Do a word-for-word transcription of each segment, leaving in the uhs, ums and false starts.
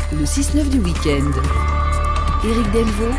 Le six neuf du week-end. Éric Delvaux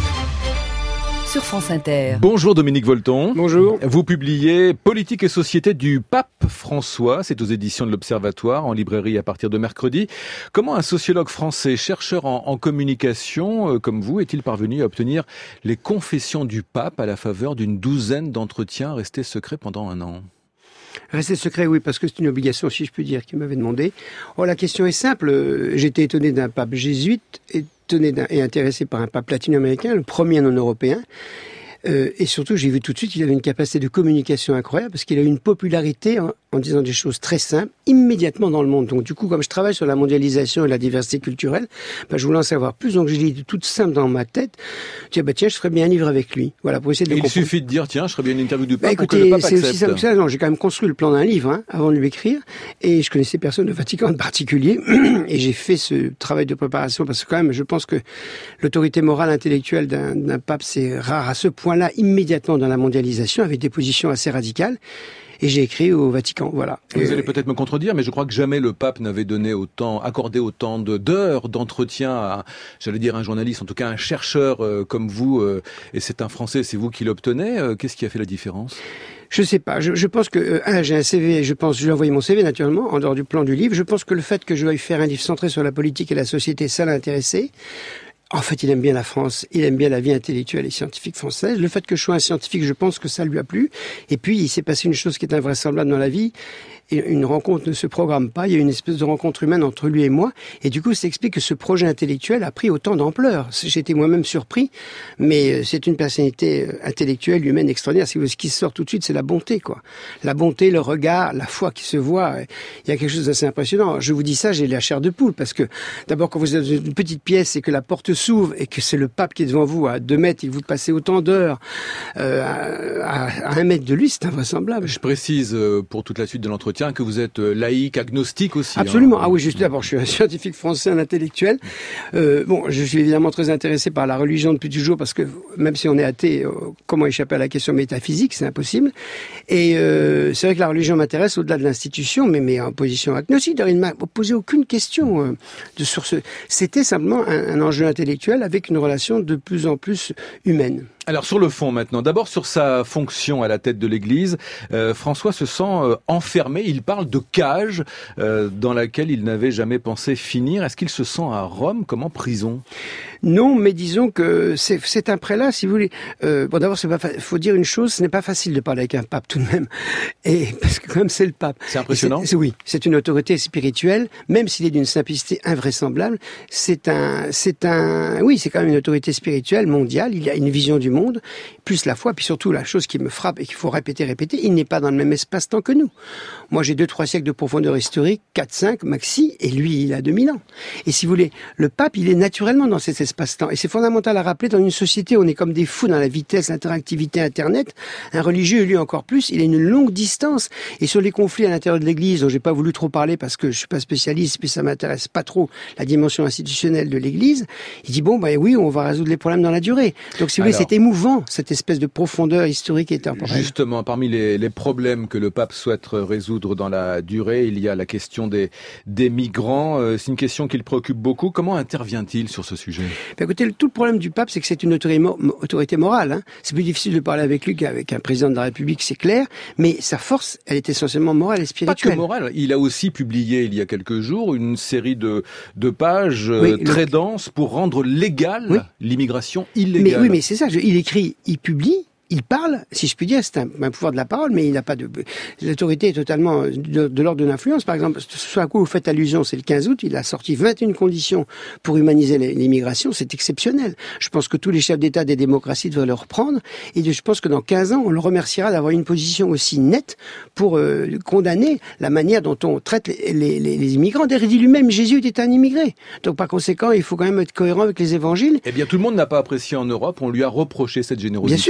sur France Inter. Bonjour Dominique Volton. Bonjour. Vous publiez Politique et société du pape François. C'est aux éditions de l'Observatoire, en librairie à partir de mercredi. Comment un sociologue français, chercheur en, en communication, euh, comme vous, est-il parvenu à obtenir les confessions du pape à la faveur d'une douzaine d'entretiens restés secrets pendant un an ? Rester secret, oui, parce que c'est une obligation, si je puis dire, qu'il m'avait demandé. Oh, la question est simple. J'étais étonné d'un pape jésuite, étonné d'un, et intéressé par un pape latino-américain, le premier non-européen. Euh, et surtout, j'ai vu tout de suite qu'il avait une capacité de communication incroyable, parce qu'il a eu une popularité en, en disant des choses très simples, immédiatement dans le monde. Donc du coup, comme je travaille sur la mondialisation et la diversité culturelle, ben, je voulais en savoir plus. Donc j'ai dit tout simple dans ma tête, je dis, bah, tiens, je ferais bien un livre avec lui. Voilà, pour essayer de et le il comprendre. suffit de dire, tiens, je ferais bien une interview du pape bah, écoutez, pour que le pape c'est accepte. aussi simple que ça. Non, j'ai quand même construit le plan d'un livre hein, avant de lui écrire, et je connaissais personne au Vatican en particulier, et j'ai fait ce travail de préparation, parce que quand même, je pense que l'autorité morale intellectuelle d'un, d'un pape, c'est rare à ce point-là, immédiatement dans la mondialisation, avec des positions assez radicales. Et j'ai écrit au Vatican, voilà. Vous euh, allez peut-être me contredire, mais je crois que jamais le pape n'avait donné autant, accordé autant de, d'heures d'entretien à, j'allais dire un journaliste, en tout cas un chercheur euh, comme vous, euh, et c'est un Français, c'est vous qui l'obtenez. Euh, qu'est-ce qui a fait la différence ? Je sais pas. Je, je pense que euh, un, j'ai un C V. Je pense, je lui ai envoyé mon C V naturellement en dehors du plan du livre. Je pense que le fait que je veuille faire un livre centré sur la politique et la société, ça l'a intéressé. En fait, il aime bien la France, il aime bien la vie intellectuelle et scientifique française. Le fait que je sois un scientifique, je pense que ça lui a plu. Et puis, il s'est passé une chose qui est invraisemblable dans la vie. Une rencontre ne se programme pas. Il y a une espèce de rencontre humaine entre lui et moi. Et du coup, ça explique que ce projet intellectuel a pris autant d'ampleur. J'ai été moi-même surpris, mais c'est une personnalité intellectuelle, humaine, extraordinaire. Ce qui sort tout de suite, c'est la bonté, quoi. La bonté, le regard, la foi qui se voit. Il y a quelque chose d'assez impressionnant. Je vous dis ça, j'ai la chair de poule, parce que d'abord, quand vous êtes dans une petite pièce et que la porte s'ouvre et que c'est le pape qui est devant vous à deux mètres et que vous passez autant d'heures euh, à, à, à un mètre de lui, c'est invraisemblable. Je précise euh, pour toute la suite de l'entretien que vous êtes laïque, agnostique aussi. Absolument. Hein. Ah oui, juste d'abord, je suis un scientifique français, un intellectuel. Euh, bon, je suis évidemment très intéressé par la religion depuis toujours, parce que même si on est athée, euh, comment échapper à la question métaphysique, c'est impossible. Et euh, c'est vrai que la religion m'intéresse au-delà de l'institution, mais, mais en position agnostique. D'ailleurs, il ne m'a posé aucune question euh, de, sur ce. C'était simplement un, un enjeu intellectuel avec une relation de plus en plus humaine. Alors sur le fond maintenant, d'abord sur sa fonction à la tête de l'Église, euh, François se sent euh, enfermé, il parle de cage euh, dans laquelle il n'avait jamais pensé finir. Est-ce qu'il se sent à Rome comme en prison ? Non, mais disons que c'est, c'est un prélat, si vous voulez. Euh, bon, d'abord, il fa- faut dire une chose, ce n'est pas facile de parler avec un pape tout de même, et parce que quand même c'est le pape. C'est impressionnant. C'est, c'est, oui, c'est une autorité spirituelle, même s'il est d'une simplicité invraisemblable. C'est un, c'est un, oui, c'est quand même une autorité spirituelle mondiale. Il a une vision du monde, plus la foi, puis surtout la chose qui me frappe et qu'il faut répéter, répéter. Il n'est pas dans le même espace-temps que nous. Moi, j'ai deux, trois siècles de profondeur historique, quatre, cinq maxi, et lui, il a deux mille ans. Et si vous voulez, le pape, il est naturellement dans cet espace-temps. Et c'est fondamental à rappeler, dans une société où on est comme des fous dans la vitesse, l'interactivité Internet, un religieux, lui encore plus, il a une longue distance. Et sur les conflits à l'intérieur de l'Église, dont j'ai pas voulu trop parler parce que je suis pas spécialiste, puis ça m'intéresse pas trop la dimension institutionnelle de l'Église, il dit bon, bah oui, on va résoudre les problèmes dans la durée. Donc si vous voulez, c'est émouvant, cette espèce de profondeur historique et temporelle. Justement, parmi les, les problèmes que le pape souhaite résoudre dans la durée, il y a la question des, des migrants. Euh, c'est une question qui le préoccupe beaucoup. Comment intervient-il sur ce sujet ? Ben écoutez, tout le problème du pape, c'est que c'est une autorité, autorité morale. Hein. C'est plus difficile de parler avec lui qu'avec un président de la République, c'est clair. Mais sa force, elle est essentiellement morale et spirituelle. Pas que morale. Il a aussi publié, il y a quelques jours, une série de, de pages oui, euh, très le... denses pour rendre légale oui. l'immigration illégale. Mais oui, mais c'est ça. Je, il écrit, il publie. Il parle, si je puis dire, c'est un, un pouvoir de la parole, mais il n'a pas de... L'autorité est totalement de, de l'ordre de l'influence. Par exemple, ce à quoi vous faites allusion, c'est le quinze août, il a sorti vingt et une conditions pour humaniser l'immigration, c'est exceptionnel. Je pense que tous les chefs d'État des démocraties devraient le reprendre, et je pense que dans quinze ans, on le remerciera d'avoir une position aussi nette pour euh, condamner la manière dont on traite les, les, les, les immigrants. D'ailleurs, il dit lui-même, Jésus était un immigré. Donc, par conséquent, il faut quand même être cohérent avec les évangiles. Eh bien, tout le monde n'a pas apprécié en Europe, on lui a reproché cette générosité. Bien sûr. Bien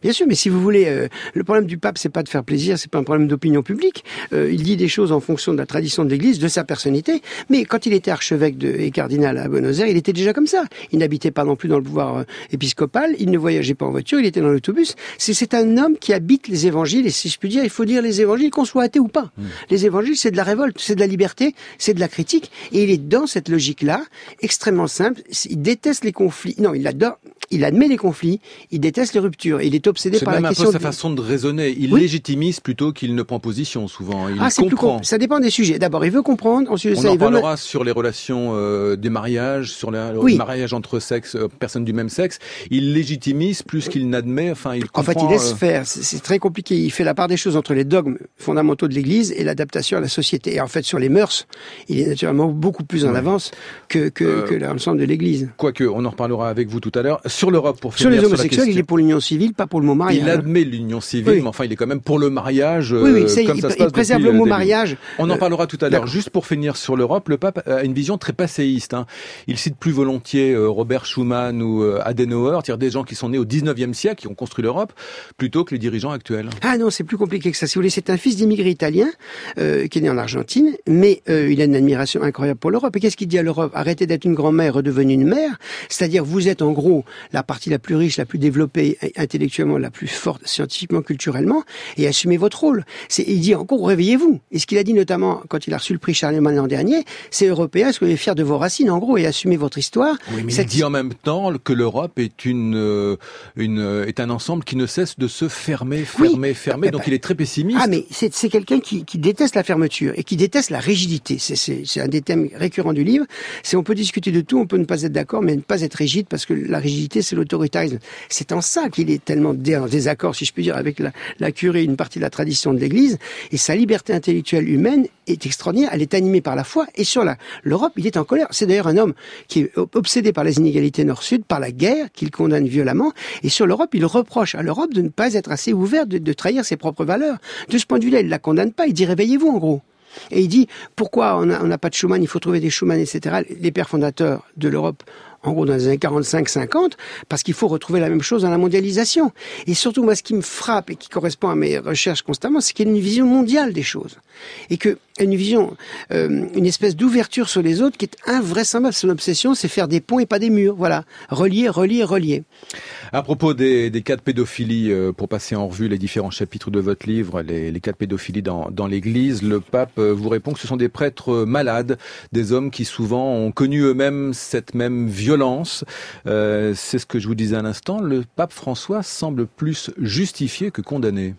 Bien sûr, mais si vous voulez, euh, le problème du pape, c'est pas de faire plaisir, c'est pas un problème d'opinion publique. Euh, il dit des choses en fonction de la tradition de l'Église, de sa personnalité. Mais quand il était archevêque de, et cardinal à Buenos Aires, il était déjà comme ça. Il n'habitait pas non plus dans le pouvoir euh, épiscopal, il ne voyageait pas en voiture, il était dans l'autobus. C'est, c'est un homme qui habite les évangiles, et si je puis dire, il faut dire les évangiles, qu'on soit athée ou pas. Mmh. Les évangiles, c'est de la révolte, c'est de la liberté, c'est de la critique, et il est dans cette logique-là, extrêmement simple. Il déteste les conflits. Non, il adore. Il admet les conflits, il déteste les ruptures, il est obsédé c'est par la question... C'est même un peu sa façon de raisonner. Il oui. légitimise plutôt qu'il ne prend position, souvent. Il ah, c'est comprend. Plus, ça dépend des sujets. D'abord, il veut comprendre. Ensuite, On ça, en il parlera veut... sur les relations euh, des mariages, sur les oui. mariages entre sexes, euh, personnes du même sexe. Il légitimise plus qu'il n'admet. Enfin, il comprend, en fait, il laisse euh... faire. C'est, c'est très compliqué. Il fait la part des choses entre les dogmes fondamentaux de l'Église et l'adaptation à la société. Et en fait, sur les mœurs, il est naturellement beaucoup plus en ouais. avance que, que, euh, que l'ensemble de l'Église. Quoique, on en reparlera avec vous tout à l'heure. Sur l'Europe, pour finir. Sur les homosexuels, il est pour l'union civile, pas pour le mot mariage. Il admet l'union civile, oui. mais enfin, il est quand même pour le mariage. Oui, oui, euh, comme il, ça il, se passe il préserve le mot début. mariage. On en parlera tout à l'heure. D'accord. Juste pour finir sur l'Europe, le pape a une vision très passéiste. Hein. Il cite plus volontiers euh, Robert Schuman ou euh, Adenauer, c'est-à-dire des gens qui sont nés au dix-neuvième siècle, qui ont construit l'Europe, plutôt que les dirigeants actuels. Ah non, c'est plus compliqué que ça. Si vous voulez, c'est un fils d'immigrés italiens euh, qui est né en Argentine, mais euh, il a une admiration incroyable pour l'Europe. Et qu'est-ce qu'il dit à l'Europe ? Arrêtez d'être une grand-mère, redevenue une mère. C'est-à-dire, vous êtes en gros la partie la plus riche, la plus développée intellectuellement, la plus forte scientifiquement, culturellement, et assumez votre rôle. C'est, il dit encore, réveillez-vous. Et ce qu'il a dit notamment quand il a reçu le prix Charlemagne l'an dernier, c'est européen, soyez fiers de vos racines, en gros, et assumez votre histoire. Oui, mais Cette... il dit en même temps que l'Europe est une, une, est un ensemble qui ne cesse de se fermer, fermer, oui. fermer, bah, donc bah, il est très pessimiste. Ah, mais c'est, c'est quelqu'un qui, qui déteste la fermeture et qui déteste la rigidité. C'est, c'est, c'est un des thèmes récurrents du livre. C'est, on peut discuter de tout, on peut ne pas être d'accord, mais ne pas être rigide, parce que la rigidité, c'est l'autoritarisme. C'est en ça qu'il est tellement en désaccord, si je puis dire, avec la, la curée, une partie de la tradition de l'Église, et sa liberté intellectuelle humaine est extraordinaire, elle est animée par la foi, et sur la, l'Europe, il est en colère. C'est d'ailleurs un homme qui est obsédé par les inégalités nord-sud, par la guerre, qu'il condamne violemment, et sur l'Europe, il reproche à l'Europe de ne pas être assez ouverte, de, de trahir ses propres valeurs. De ce point de vue-là, il la condamne pas, il dit réveillez-vous, en gros. Et il dit, pourquoi on n'a pas de Schuman, il faut trouver des Schuman, et cetera. Les pères fondateurs de l'Europe, en gros dans les années quarante-cinq cinquante, parce qu'il faut retrouver la même chose dans la mondialisation. Et surtout, moi, ce qui me frappe et qui correspond à mes recherches constamment, c'est qu'il y a une vision mondiale des choses. Et que une vision, euh, une espèce d'ouverture sur les autres qui est invraisemblable. Son obsession, c'est faire des ponts et pas des murs. Voilà. Relier, relier, relier. À propos des, des cas de pédophilie, euh, pour passer en revue les différents chapitres de votre livre, les, les cas de pédophilie dans, dans l'Église, le pape euh, vous répond que ce sont des prêtres malades, des hommes qui souvent ont connu eux-mêmes cette même violence. Euh, c'est ce que je vous disais à l'instant. Le pape François semble plus justifié que condamné.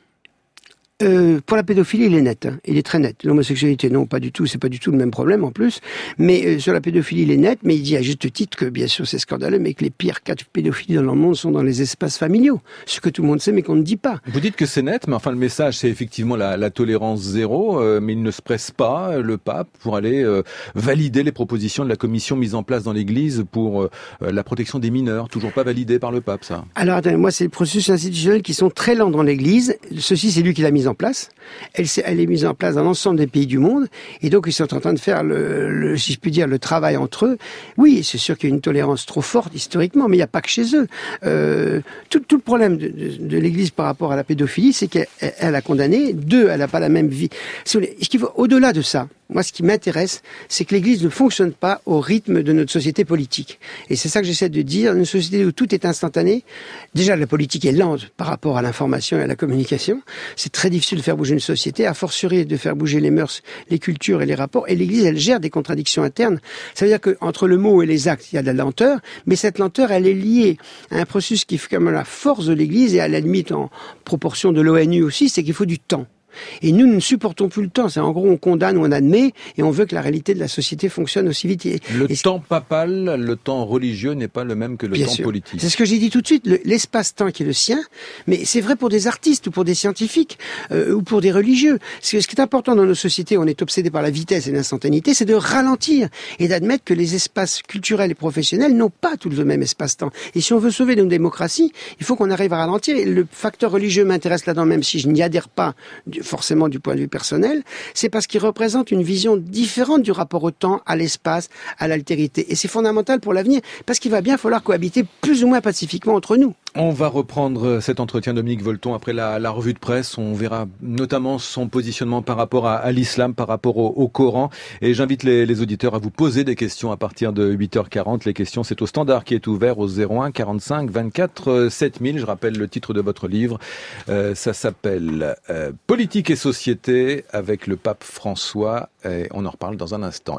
Euh, pour la pédophilie, il est net. Hein. Il est très net. L'homosexualité, non, pas du tout. C'est pas du tout le même problème en plus. Mais euh, sur la pédophilie, il est net. Mais il dit à juste titre que, bien sûr, c'est scandaleux, mais que les pires cas de pédophilie dans le monde sont dans les espaces familiaux. Ce que tout le monde sait, mais qu'on ne dit pas. Vous dites que c'est net, mais enfin, le message, c'est effectivement la, la tolérance zéro. Euh, mais il ne se presse pas, le pape, pour aller euh, valider les propositions de la commission mise en place dans l'Église pour euh, la protection des mineurs. Toujours pas validé par le pape, ça. Alors, attendez, moi, c'est les processus institutionnels qui sont très lents dans l'Église. Ceci, c'est lui qui l'a mis en place. Elle, elle est mise en place dans l'ensemble des pays du monde, et donc ils sont en train de faire le, le si je puis dire, le travail entre eux. Oui, c'est sûr qu'il y a une tolérance trop forte historiquement, mais il n'y a pas que chez eux. Euh, tout, tout le problème de, de, de l'Église par rapport à la pédophilie, c'est qu'elle elle a condamné. Deux, elle n'a pas la même vie. Ce qu'il faut, au-delà de ça, moi, ce qui m'intéresse, c'est que l'Église ne fonctionne pas au rythme de notre société politique. Et c'est ça que j'essaie de dire. Une société où tout est instantané. Déjà, la politique est lente par rapport à l'information et à la communication. C'est très difficile de faire bouger une société, a fortiori de faire bouger les mœurs, les cultures et les rapports. Et l'Église, elle gère des contradictions internes. Ça veut dire qu'entre le mot et les actes, il y a de la lenteur. Mais cette lenteur, elle est liée à un processus qui fait comme la force de l'Église et à la limite en proportion de l'ONU aussi, c'est qu'il faut du temps. Et nous, nous ne supportons plus le temps. C'est en gros, on condamne ou on admet, et on veut que la réalité de la société fonctionne aussi vite. Et, le et temps papal, le temps religieux n'est pas le même que le Bien temps sûr. politique. C'est ce que j'ai dit tout de suite, le, l'espace-temps qui est le sien, mais c'est vrai pour des artistes ou pour des scientifiques euh, ou pour des religieux. Ce, ce qui est important dans nos sociétés, on est obsédé par la vitesse et l'instantanéité, c'est de ralentir et d'admettre que les espaces culturels et professionnels n'ont pas tous le même espace-temps. Et si on veut sauver nos démocraties, il faut qu'on arrive à ralentir. Et le facteur religieux m'intéresse là-dedans, même si je n'y adhère pas forcément du point de vue personnel, c'est parce qu'il représente une vision différente du rapport au temps, à l'espace, à l'altérité. Et c'est fondamental pour l'avenir, parce qu'il va bien falloir cohabiter plus ou moins pacifiquement entre nous. On va reprendre cet entretien de Dominique Volton après la, la revue de presse. On verra notamment son positionnement par rapport à, à l'islam, par rapport au, au Coran. Et j'invite les, les auditeurs à vous poser des questions à partir de huit heures quarante. Les questions, c'est au standard qui est ouvert au zéro un quarante-cinq vingt-quatre sept mille. Je rappelle le titre de votre livre. Euh, ça s'appelle euh, Politique et société avec le pape François. Et on en reparle dans un instant.